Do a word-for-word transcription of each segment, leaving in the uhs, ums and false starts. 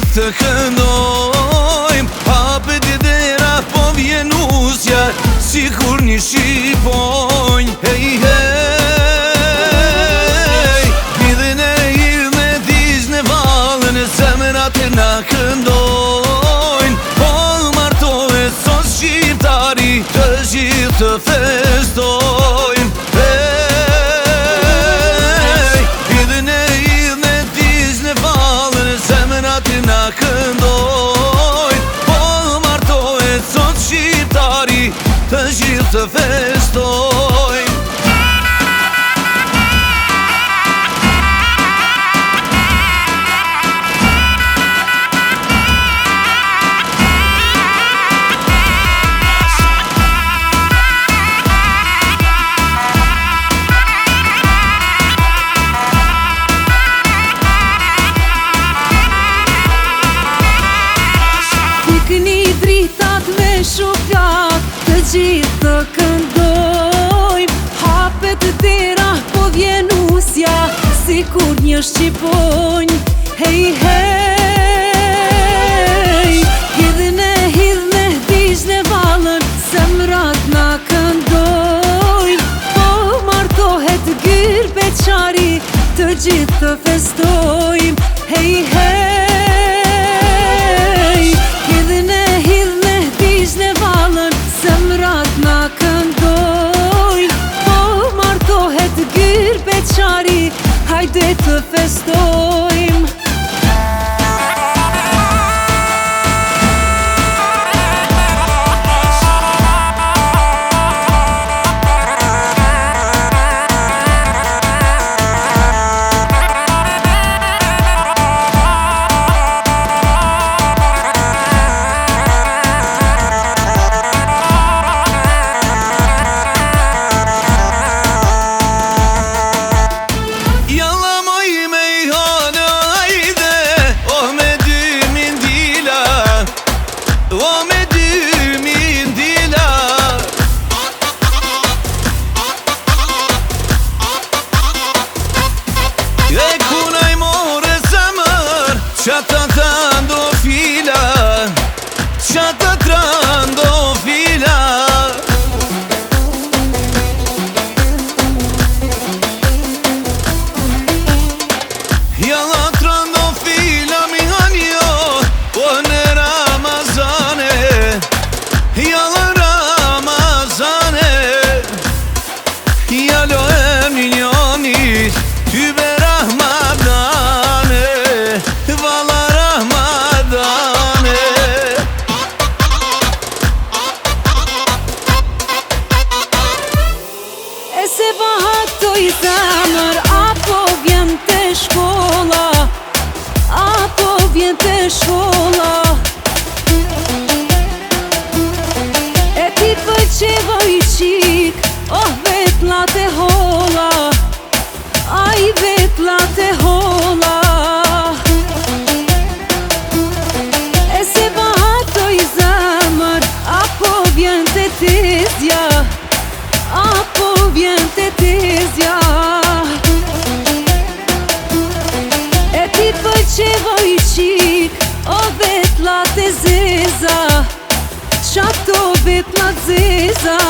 të këndojmë. Hapet i dera po vjen usja, si kur një shqiponjë. Hej, hej, hidhin e hidh me diz në valën e zemrat e na këndojnë. Po martohet sot shqiptari, të gjithë të festojnë. Hej, hidhin e hidh me diz në valën e zemrat e na këndojnë. Po martohet sot shqiptari, të gjithë të festojnë. Pikni dritat me shufjak, të gjithë të këndojmë. Hapet dera po vjen usja, si kur një shqiponjë. Hej, hej, hidhin e hidh me dish në valën, zemrat na këndojnë. Po martohet gyr beqari, të gjithë të festojmë. Hej, hej, hidhin e hidh me dish në valën, zemrat na këndojnë. Po martohet gyr beqari, hajde të festojmë. O me dy mindila, e kunaj more zemër, qata trandofila, qata trandofila. Jalla trandofila mi hanjo, o në Ramazane, jalla Ramazane. Jalo e minjonit, ty be Rahmadane, valla Rahmadane. E se bahatoj zemër, apo vjen të shkolla, apo vjen të shkolla. E ti pëlqevoj qik, oh vetla të holla, aj vetla të holla. E se bahatoj zemër, apo vjen të tezja, apo vjen të tezja. E ti pëlqevoj qik, o vetla të zeza, qato vetla të zeza.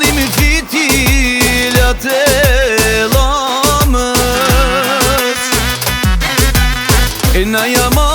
dalim fitilat elamız E na jama